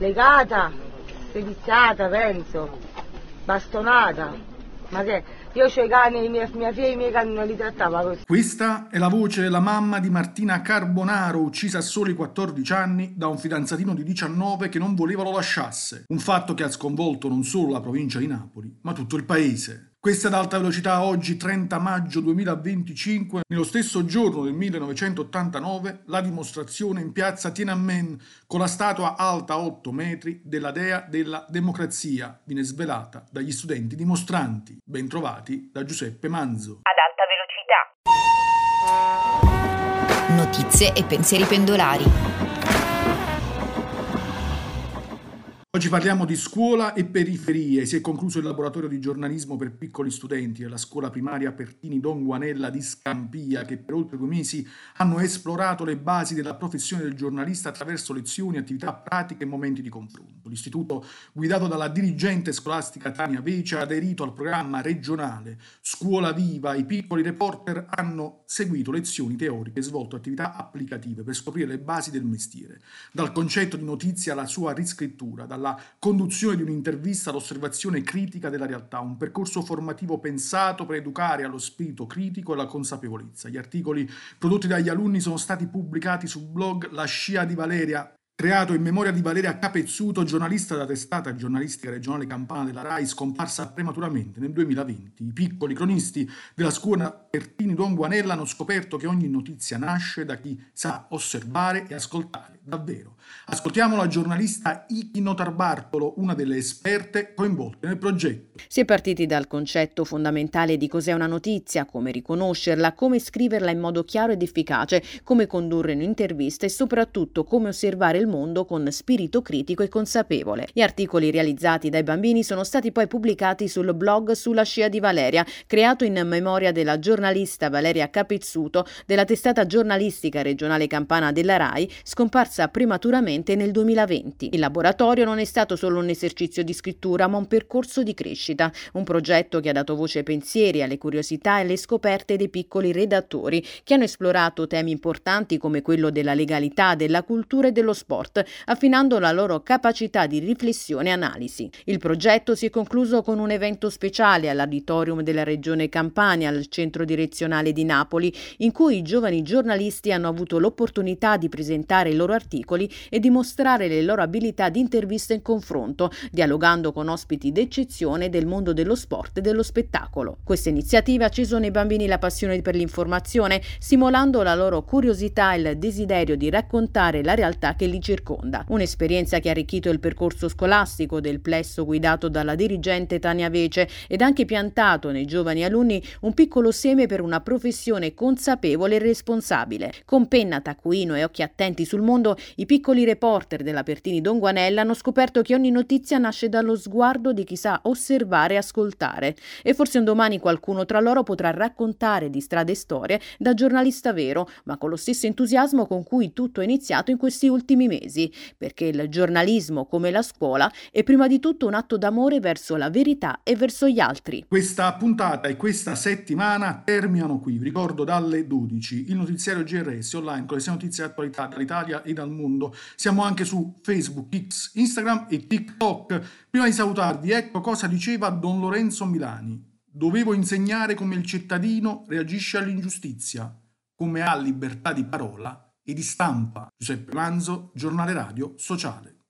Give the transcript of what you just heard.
legata, seviziata, penso, bastonata. Ma che io c'ho i cani, mia figlia e i miei cani non li trattava così. Questa è la voce della mamma di Martina Carbonaro, uccisa a soli 14 anni da un fidanzatino di 19 che non voleva lo lasciasse. Un fatto che ha sconvolto non solo la provincia di Napoli, ma tutto il paese. Questa è ad alta velocità oggi 30 maggio 2025, nello stesso giorno del 1989, la dimostrazione in piazza Tiananmen con la statua alta 8 metri della dea della democrazia viene svelata dagli studenti dimostranti, ben trovati da Giuseppe Manzo. Ad alta velocità. Notizie e pensieri pendolari. Oggi parliamo di scuola e periferie. Si è concluso il laboratorio di giornalismo per piccoli studenti della scuola primaria Pertini Don Guanella di Scampia, che per oltre 2 mesi hanno esplorato le basi della professione del giornalista attraverso lezioni, attività pratiche e momenti di confronto. L'istituto, guidato dalla dirigente scolastica Tania Vece, ha aderito al programma regionale Scuola Viva. I piccoli reporter hanno seguito lezioni teoriche e svolto attività applicative per scoprire le basi del mestiere, dal concetto di notizia alla sua riscrittura, dalla conduzione di un'intervista all'osservazione critica della realtà, un percorso formativo pensato per educare allo spirito critico e alla consapevolezza. Gli articoli prodotti dagli alunni sono stati pubblicati sul blog La Scia di Valeria, creato in memoria di Valeria Capezzuto, giornalista della testata giornalistica regionale campana della RAI, scomparsa prematuramente nel 2020. I piccoli cronisti della scuola Pertini Don Guanella hanno scoperto che ogni notizia nasce da chi sa osservare e ascoltare davvero. Ascoltiamo la giornalista Iki Notarbartolo, una delle esperte coinvolte nel progetto. Si è partiti dal concetto fondamentale di cos'è una notizia, come riconoscerla, come scriverla in modo chiaro ed efficace, come condurre un'intervista e soprattutto come osservare il mondo con spirito critico e consapevole. Gli articoli realizzati dai bambini sono stati poi pubblicati sul blog Sulla Scia di Valeria, creato in memoria della giornalista Valeria Capezzuto della testata giornalistica regionale campana della RAI, scomparsa prematuramente nel 2020. Il laboratorio non è stato solo un esercizio di scrittura, ma un percorso di crescita, un progetto che ha dato voce ai pensieri, alle curiosità e alle scoperte dei piccoli redattori che hanno esplorato temi importanti come quello della legalità, della cultura e dello sport, affinando la loro capacità di riflessione e analisi. Il progetto si è concluso con un evento speciale all'Auditorium della Regione Campania, al centro direzionale di Napoli, in cui i giovani giornalisti hanno avuto l'opportunità di presentare i loro articoli e dimostrare le loro abilità di intervista e confronto, dialogando con ospiti d'eccezione del mondo dello sport e dello spettacolo. Questa iniziativa ha acceso nei bambini la passione per l'informazione, stimolando la loro curiosità e il desiderio di raccontare la realtà che li circonda. Un'esperienza che ha arricchito il percorso scolastico del plesso guidato dalla dirigente Tania Vece ed anche piantato nei giovani alunni un piccolo seme per una professione consapevole e responsabile. Con penna, taccuino e occhi attenti sul mondo, i piccoli reporter della Pertini Don Guanella hanno scoperto che ogni notizia nasce dallo sguardo di chi sa osservare e ascoltare. E forse un domani qualcuno tra loro potrà raccontare di strade e storie da giornalista vero, ma con lo stesso entusiasmo con cui tutto è iniziato in questi ultimi mesi, perché il giornalismo, come la scuola, è prima di tutto un atto d'amore verso la verità e verso gli altri. Questa puntata e questa settimana terminano qui. Vi ricordo dalle 12 il notiziario GRS online con le sei notizie di attualità dall'Italia e dal mondo. Siamo anche su Facebook, X, Instagram e TikTok. Prima di salutarvi, ecco cosa diceva Don Lorenzo Milani. Dovevo insegnare come il cittadino reagisce all'ingiustizia, come ha libertà di parola e di stampa. Giuseppe Manzo, Giornale Radio Sociale.